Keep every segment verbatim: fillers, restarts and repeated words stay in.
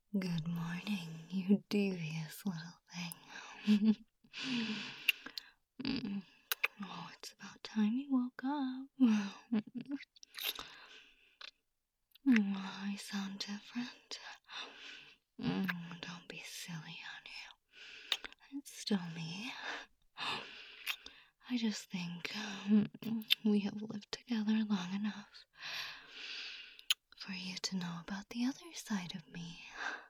Good morning, you devious little thing. Mm. Oh, it's about time you woke up. Mm, I sound different. Mm, don't be silly, honey. It's still me. I just think um, we have lived together long enough for you to know about the other side of me.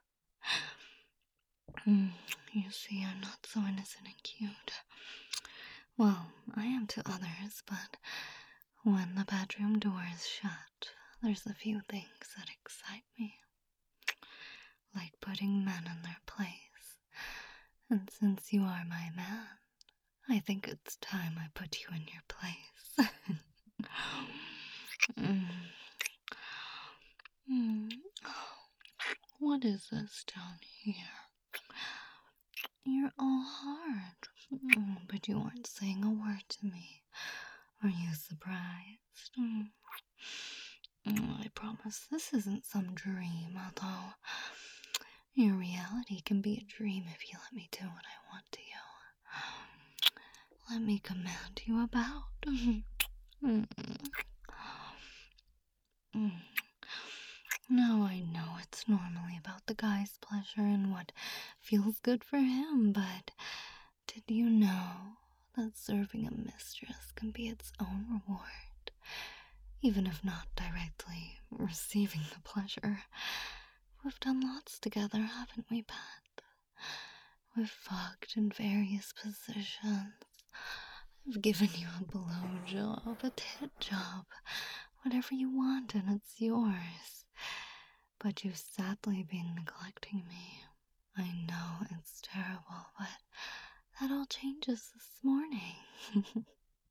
Mm, you see, I'm not so innocent and cute. Well, I am to others, but when the bedroom door is shut, there's a few things that excite me. Like putting men in their place. And since you are my man, I think it's time I put you in your place. mm. Mm. What is this down here? You're all hard. Mm, but you aren't saying a word to me. Are you surprised? Mm. Mm, I promise this isn't some dream, although your reality can be a dream if you let me do what I want to you. Let me command you about. Mm. Mm. Now I know it's normally about the guy's pleasure and what feels good for him, but did you know that serving a mistress can be its own reward, even if not directly receiving the pleasure? We've done lots together, haven't we, Pat? We've fucked in various positions. I've given you a blowjob, a tit job, whatever you want, and it's yours. But you've sadly been neglecting me. I know it's terrible, but that all changes this morning.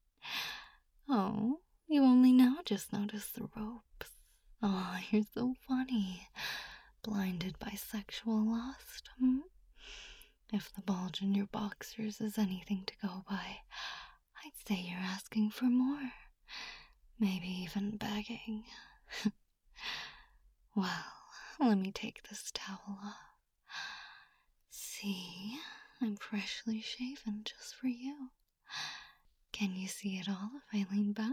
Oh, you only now just noticed the ropes. Oh, you're so funny. Blinded by sexual lust, hmm? If the bulge in your boxers is anything to go by, I'd say you're asking for more. Maybe even begging. Well, let me take this towel off. See, I'm freshly shaven just for you. Can you see it all if I lean back?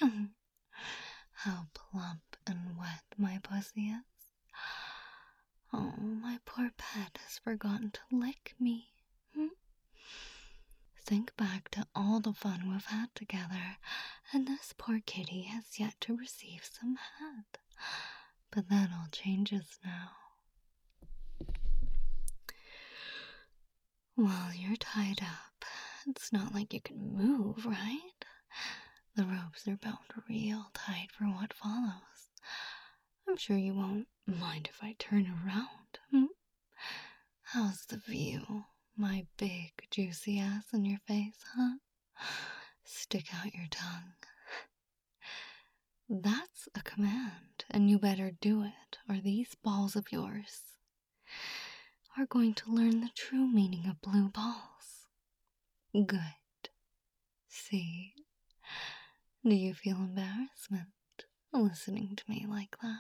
How plump and wet my pussy is. Oh, my poor pet has forgotten to lick me. Hmm? Think back to all the fun we've had together, and this poor kitty has yet to receive some head. But that all changes now. Well, you're tied up. It's not like you can move, right? The ropes are bound real tight for what follows. I'm sure you won't mind if I turn around, hmm? How's the view? My big, juicy ass in your face, huh? Stick out your tongue. That's a command, and you better do it, or these balls of yours are going to learn the true meaning of blue balls. Good. See? Do you feel embarrassment listening to me like that?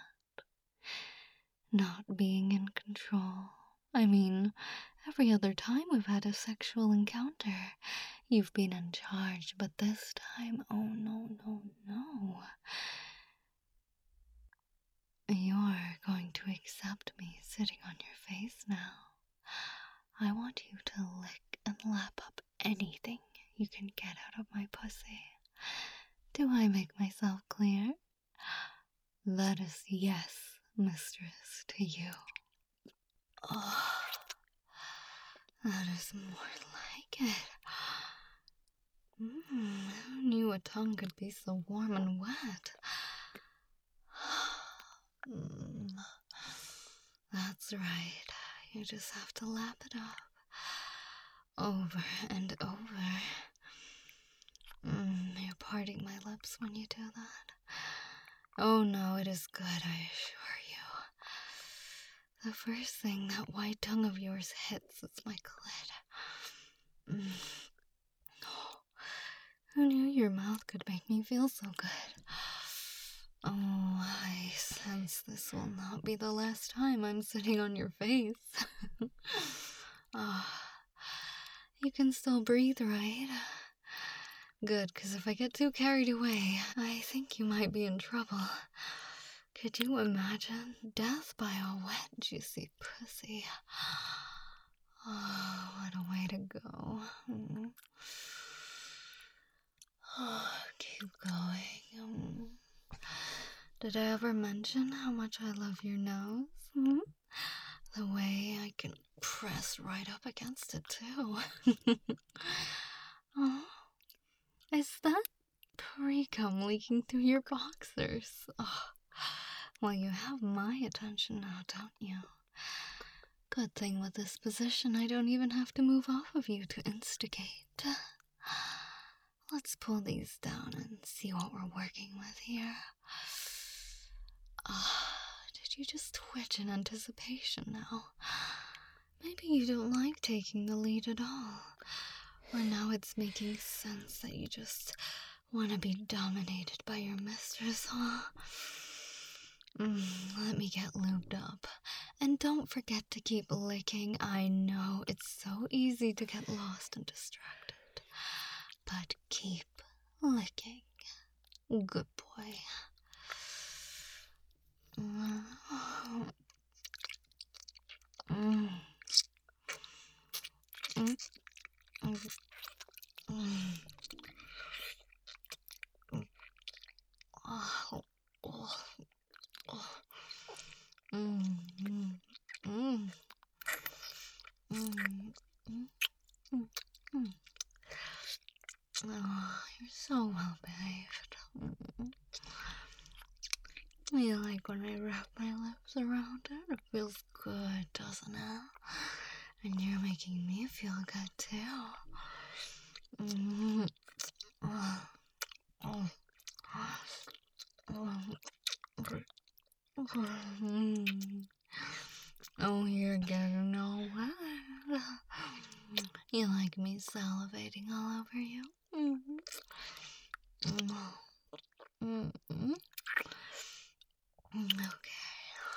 Not being in control. I mean, every other time we've had a sexual encounter, you've been in charge, but this time, oh no, no, no. You're going to accept me sitting on your face now. I want you to lick and lap up anything you can get out of my pussy. Do I make myself clear? That is yes, mistress, to you. Oh, that is more like it. Mm, who knew a tongue could be so warm and wet? Mm, that's right. You just have to lap it up. Over and over. Mm, you're parting my lips when you do that. Oh no, it is good, I assure you. The first thing that white tongue of yours hits is my clit. Mm. Oh, who knew your mouth could make me feel so good? Oh, I sense this will not be the last time I'm sitting on your face. Ah, you can still breathe, right? Good, because if I get too carried away, I think you might be in trouble. Could you imagine death by a wet, juicy pussy? Oh, what a way to go. Mm. Oh, keep going. Mm. Did I ever mention how much I love your nose? Hmm? The way I can press right up against it, too. Oh, is that pre-cum leaking through your boxers? Oh, well, you have my attention now, don't you? Good thing with this position, I don't even have to move off of you to instigate. Let's pull these down and see what we're working with here. Ah, did you just twitch in anticipation now? Maybe you don't like taking the lead at all. Or now it's making sense that you just want to be dominated by your mistress, huh? Mm, let me get lubed up. And don't forget to keep licking. I know it's so easy to get lost and distracted. But keep licking. Good boy. Mm. Mm. Mm. Mm. Mm. Oh. Oh. Oh. Mm. Mm. Mm. Mm. Mm. Mm. Oh, you're so well behaved. Mm. You like when I wrap my lips around it? It feels good, doesn't it? And you're making me feel good too. Mm. Oh. Oh. Oh. Mm. Oh, you're getting all wet. You like me salivating all over you? Mm-hmm. Mm-hmm. Okay.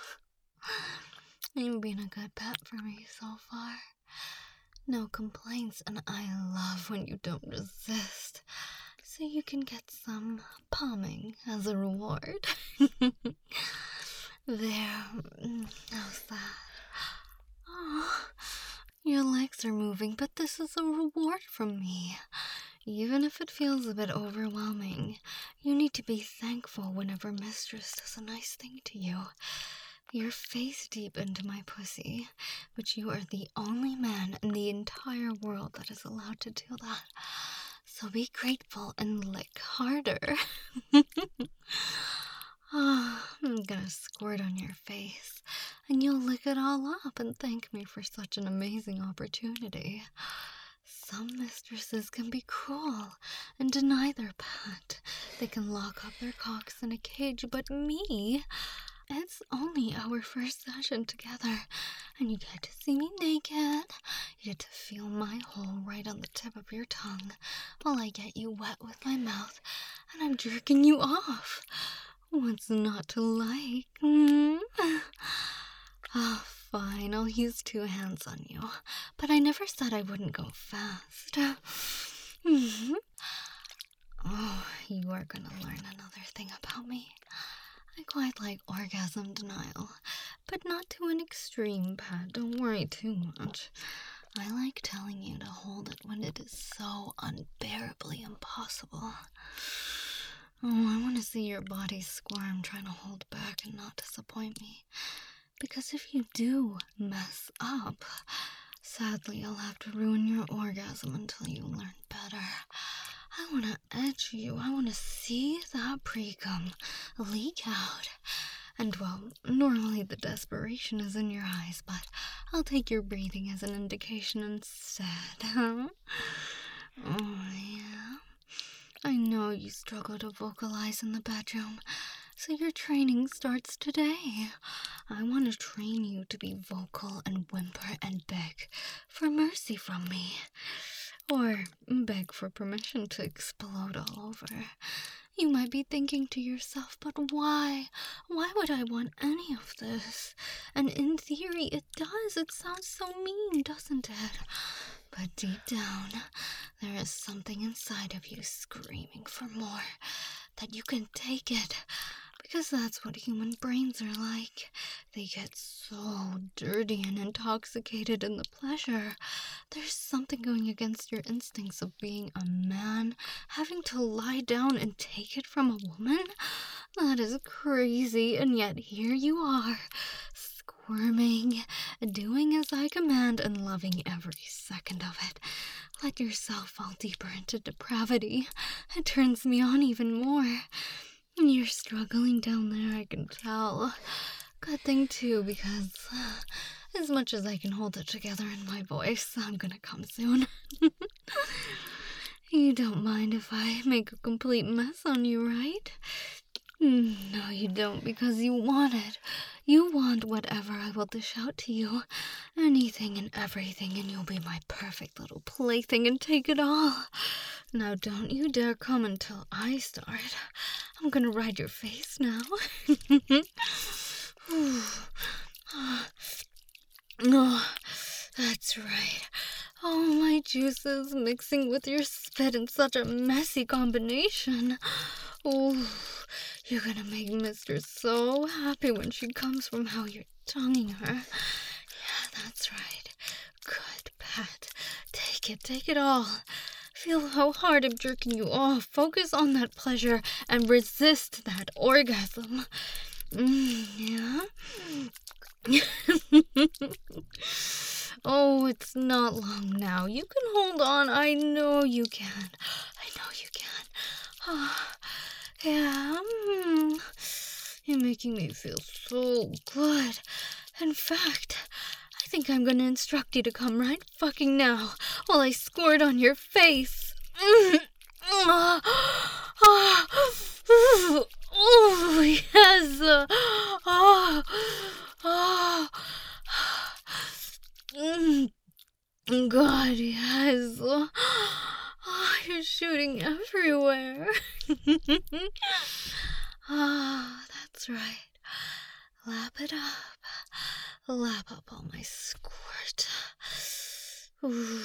You've been a good pet for me so far. No complaints, and I love when you don't resist. So you can get some palming as a reward. There. How's that? Oh, your legs are moving, but this is a reward from me. Even if it feels a bit overwhelming, you need to be thankful whenever Mistress does a nice thing to you. You're face deep into my pussy, but you are the only man in the entire world that is allowed to do that. So be grateful and lick harder. Oh, I'm gonna squirt on your face, and you'll lick it all up and thank me for such an amazing opportunity. Some mistresses can be cruel and deny their pet. They can lock up their cocks in a cage, but me, it's only our first session together, and you get to see me naked. You get to feel my hole right on the tip of your tongue while I get you wet with my mouth, and I'm jerking you off. What's not to like? Mm? Oh, fine, I'll use two hands on you, but I never said I wouldn't go fast. Mm-hmm. Oh, you are gonna learn another thing about me. I quite like orgasm denial, but not to an extreme, Pat. Don't worry too much. I like telling you to hold it when it is so unbearably impossible. Oh, I want to see your body squirm trying to hold back and not disappoint me. Because if you do mess up, sadly I'll have to ruin your orgasm until you learn better. I want to edge you. I want to see that pre-cum leak out. And, well, normally the desperation is in your eyes, but I'll take your breathing as an indication instead, huh? Oh, yeah. I know you struggle to vocalize in the bedroom, so your training starts today. I want to train you to be vocal and whimper and beg for mercy from me. Or beg for permission to explode all over. You might be thinking to yourself, but why? Why would I want any of this? And in theory, it does. It sounds so mean, doesn't it? But deep down, there is something inside of you screaming for more, that you can take it. Because that's what human brains are like. They get so dirty and intoxicated in the pleasure. There's something going against your instincts of being a man, having to lie down and take it from a woman? That is crazy, and yet here you are, squirming, doing as I command and loving every second of it. Let yourself fall deeper into depravity. It turns me on even more. You're struggling down there, I can tell. Good thing, too, because uh, as much as I can hold it together in my voice, I'm gonna come soon. You don't mind if I make a complete mess on you, right? No, you don't, because you want it. You want whatever I will dish out to you. Anything and everything, and you'll be my perfect little plaything and take it all. Now don't you dare come until I start. I'm gonna ride your face now. Oh, that's right. All my juices mixing with your spit in such a messy combination. Oh, you're gonna make Mister so happy when she comes from how you're tonguing her. Yeah, that's right. Good pet. Take it, take it all. Feel how hard I'm jerking you off. Focus on that pleasure and resist that orgasm. Mm, yeah? Oh, it's not long now. You can hold on. I know you can. I know you can. Oh, yeah. Mm. You're making me feel so good. In fact, I think I'm gonna instruct you to come right fucking now while I squirt on your face. Mm. Oh, oh, oh, yes. Oh, oh. Mm. God, yes. Oh, you're shooting everywhere. Ah, oh, that's right. Lap it up. Lap up all my squirt. Ooh.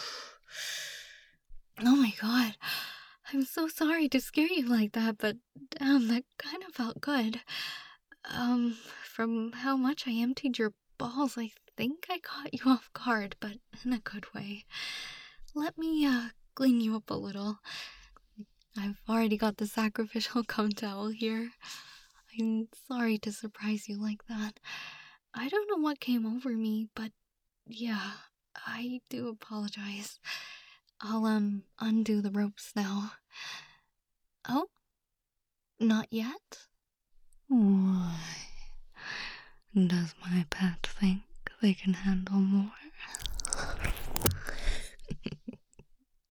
Oh my god. I'm so sorry to scare you like that, but damn, that kind of felt good. Um, from how much I emptied your balls, I think I caught you off guard, but in a good way. Let me, uh, clean you up a little. I've already got the sacrificial cum towel here. I'm sorry to surprise you like that. I don't know what came over me, but yeah, I do apologize. I'll, um, undo the ropes now. Oh? Not yet? Why? Does my pet think they can handle more?